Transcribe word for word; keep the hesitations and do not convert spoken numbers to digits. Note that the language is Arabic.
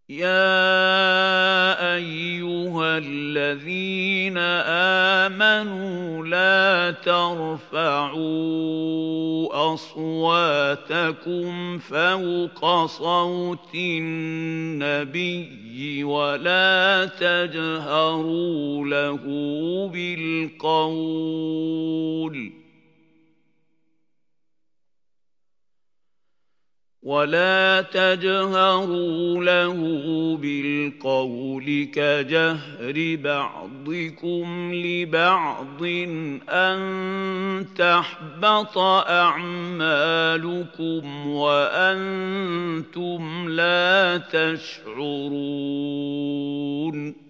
يَا أَيُّهَا الَّذِينَ آمَنُوا لَا تَرْفَعُوا أَصْوَاتَكُمْ فَوْقَ صَوْتِ النَّبِيِّ وَلَا تَجْهَرُوا لَهُ بِالْقَوْلِ ولا تجهروا له بالقول كجهر بعضكم لبعض أن تحبط أعمالكم وأنتم لا تشعرون